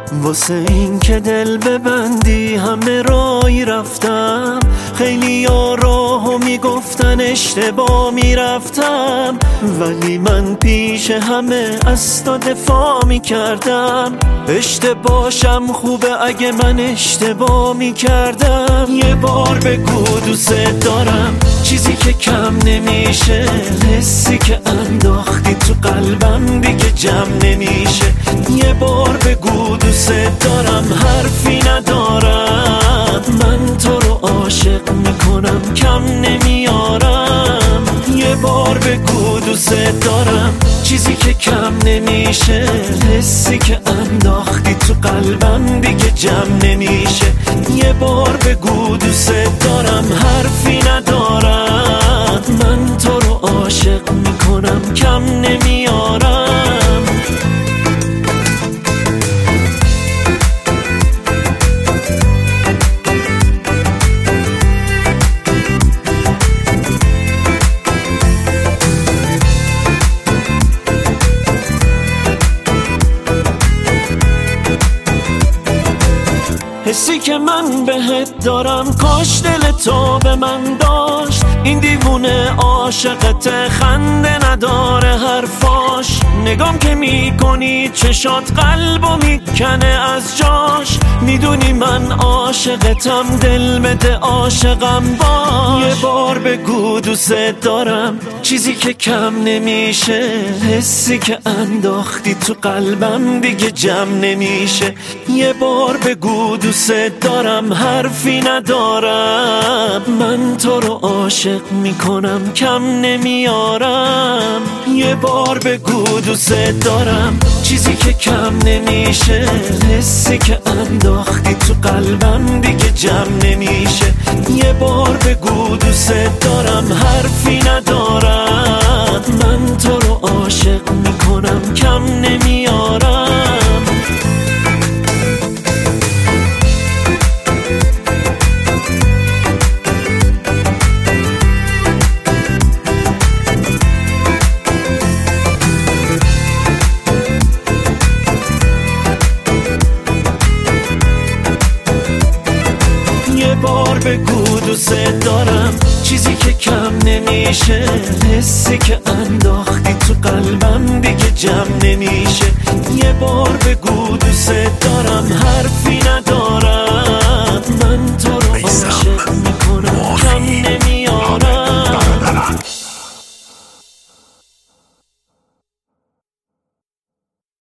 واسه این که دل ببندی همه رای رفتم، خیلی ها راهو میگفتن اشتباه میرفتم، ولی من پیش همه از تو دفاع میکردم. اشتباهشم خوبه اگه من اشتباه میکردم. یه بار بگو دوست دارم، چیزی که کم نمیشه، حسی که انداختی تو قلبم دیگه جمع نمیشه. یه بار بگو دوست دارم، حرفی ندارم، من تو رو عاشق میکنم کم نمیارم. یه بار بگو دوست دارم، چیزی که کم نمیشه، حسی که انداختی تو قلبم دیگه جمع نمیشه. یه بار بگو دوست دارم، حرفی ندارم، من تو رو عاشق میکنم کم نمیارم. حسی که من بهت دارم کاش دل تو به من داشت. این دیوونه عاشقت، خنده نداره حرفاش. نگام که میکنی چشات قلبو میکنه از جاش. میدونی من عاشقتم، دل بده عاشقم باش. یه بار بگو دوست دارم، چیزی که کم نمیشه، حسی که انداختی تو قلبم دیگه جمع نمیشه. یه بار بگو دوست دارم، حرفی ندارم، من تو رو عاشق میکنم کم نمیارم. یه بار بگو دوست دارم، چیزی که کم نمیشه، حسی که انداختی تو قلبم دیگه جمع نمیشه. یه بار بگو دوست دارم، حرفی ندارم، من تو رو عاشق میکنم کم نمیارم. یه بار بگو دوست دارم، چیزی که کم نمیشه، حسی که انداختی تو قلبم دیگه جمع نمیشه. یه بار بگو دوست دارم، حرفی ندارم،